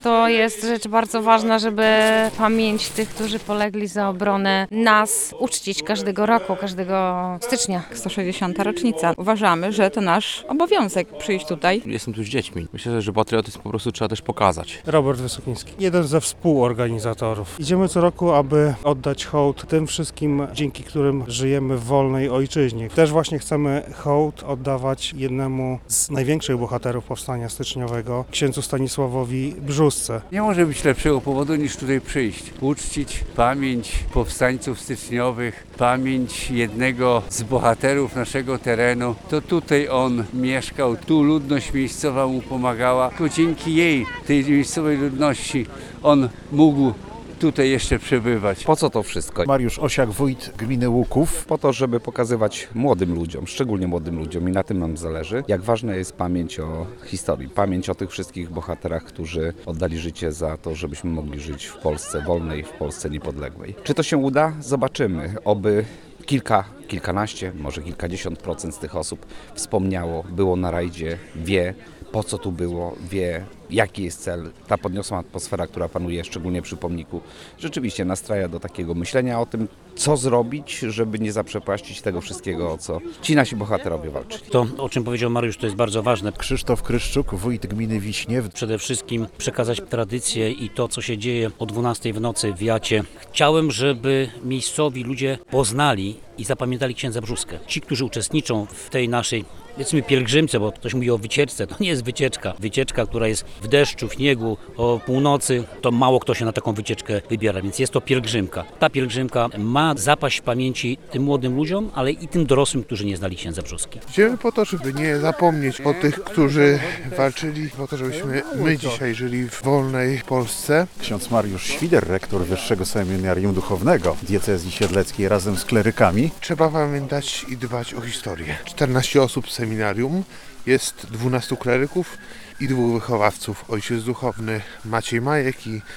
To jest rzecz bardzo ważna, żeby pamięć tych, którzy polegli za obronę nas uczcić każdego roku, każdego stycznia. 160. rocznica. Uważamy, że to nasz obowiązek przyjść tutaj. Jestem tu z dziećmi. Myślę, że patriotyzm po prostu trzeba też pokazać. Robert Wysokiński, jeden ze współorganizatorów. Idziemy co roku, aby oddać hołd tym wszystkim, dzięki którym żyjemy w wolnej ojczyźnie. Też właśnie chcemy hołd oddawać jednemu z największych bohaterów powstania styczniowego, księdzu Stanisławowi Brzósce. Nie może być lepszego powodu niż tutaj przyjść. Uczcić pamięć powstańców styczniowych, pamięć jednego z bohaterów naszego terenu. To tutaj on mieszkał, tu ludność miejscowa mu pomagała. To dzięki jej, tej miejscowej ludności, on mógł tutaj jeszcze przebywać. Po co to wszystko? Mariusz Osiak, wójt gminy Łuków. Po to, żeby pokazywać młodym ludziom, szczególnie młodym ludziom i na tym nam zależy, jak ważna jest pamięć o historii, pamięć o tych wszystkich bohaterach, którzy oddali życie za to, żebyśmy mogli żyć w Polsce wolnej, w Polsce niepodległej. Czy to się uda? Zobaczymy. Oby kilkanaście, może kilkadziesiąt procent z tych osób wspomniało, było na rajdzie, wie, po co tu było, wie, jaki jest cel. Ta podniosła atmosfera, która panuje szczególnie przy pomniku, rzeczywiście nastraja do takiego myślenia o tym, co zrobić, żeby nie zaprzepaścić tego wszystkiego, o co ci nasi bohaterowie walczyli. To, o czym powiedział Mariusz, to jest bardzo ważne. Krzysztof Kryszczuk, wójt gminy Wiśniew. Przede wszystkim przekazać tradycję i to, co się dzieje o 12 w nocy w Jacie. Chciałem, żeby miejscowi ludzie poznali i zapamiętali księdza Brzóskę. Ci, którzy uczestniczą w tej naszej, powiedzmy, pielgrzymce, bo ktoś mówi o wycieczce, to nie jest wycieczka. Wycieczka, która jest w deszczu, w śniegu, o północy, to mało kto się na taką wycieczkę wybiera, więc jest to pielgrzymka. Ta pielgrzymka ma zapaść w pamięci tym młodym ludziom, ale i tym dorosłym, którzy nie znali księdza Brzóski. Idziemy po to, żeby nie zapomnieć o tych, którzy walczyli, po to, żebyśmy my dzisiaj żyli w wolnej Polsce. Ksiądz Mariusz Świder, rektor Wyższego Seminarium Duchownego Diecezji Siedleckiej razem z klerykami. Trzeba pamiętać i dbać o historię. 14 osób z seminarium, jest 12 kleryków i 2 wychowawców. Ojciec duchowny Maciej Majek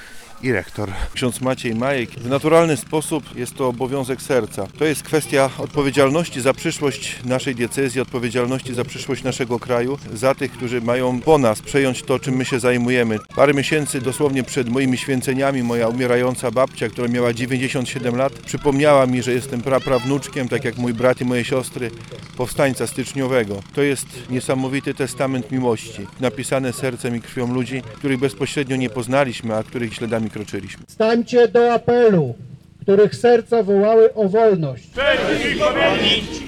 i rektor. Ksiądz Maciej Majek. W naturalny sposób jest to obowiązek serca. To jest kwestia odpowiedzialności za przyszłość naszej diecezji, odpowiedzialności za przyszłość naszego kraju, za tych, którzy mają po nas przejąć to, czym my się zajmujemy. Parę miesięcy dosłownie przed moimi święceniami moja umierająca babcia, która miała 97 lat, przypomniała mi, że jestem praprawnuczkiem, tak jak mój brat i moje siostry, powstańca styczniowego. To jest niesamowity testament miłości, napisany sercem i krwią ludzi, których bezpośrednio nie poznaliśmy, a których śladami kroczyliśmy. Stańcie do apelu, których serca wołały o wolność. Wszelkich pamięci